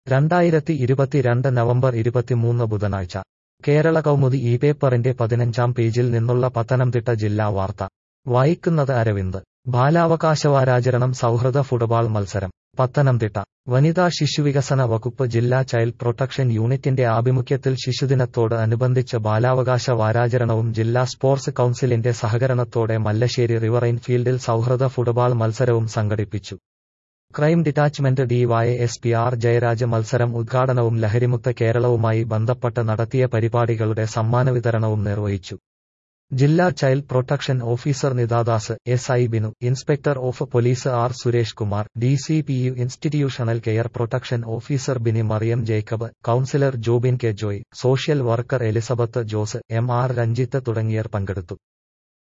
2022 November 23 ബുധനാഴ്ച കേരള കൗമുദി ഈ പേപ്പറിന്റെ 15-ാം പേജിൽ നിന്നുള്ള പത്തനംതിട്ട ജില്ലാ വാർത്ത വായിക്കുന്നത് അരവിന്ദ്. ബാലാവകാശവാരാചരണം സൗഹൃദ ഫുട്ബോൾ മത്സരം. പത്തനംതിട്ട വനിതാ ശിശുവികസന വകുപ്പ് ജില്ലാ ചൈൽഡ് പ്രൊട്ടക്ഷൻ യൂണിറ്റിന്റെ ആഭിമുഖ്യത്തിൽ ശിശുദിനത്തോട് അനുബന്ധിച്ച് ബാലാവകാശ വാരാചരണവും ജില്ലാ സ്പോർട്സ് കൗൺസിലിന്റെ സഹകരണത്തോടെ മല്ലശ്ശേരി റിവറൈൻ ഫീൽഡിൽ സൗഹൃദ ഫുട്ബോൾ മത്സരവും സംഘടിപ്പിച്ചു. Crime detachment DYSP R Jayaraj മത്സരം ഉദ്ഘാടനവും ലഹരിമുക്ത കേരളവുമായി ബന്ധപ്പെട്ട് നടത്തിയ പരിപാടികളുടെ സമ്മാനവിതരണവും നിർവഹിച്ചു. ജില്ലാ child protection officer Nithadas, SI. Binu, inspector of police R Suresh Kumar, DCPU institutional care protection officer Bini Mariam Jacob, counsellor Jobin K Joy, social worker Elizabeth Jose, MR. Ranjith തുടങ്ങിയവർ പങ്കെടുത്തു.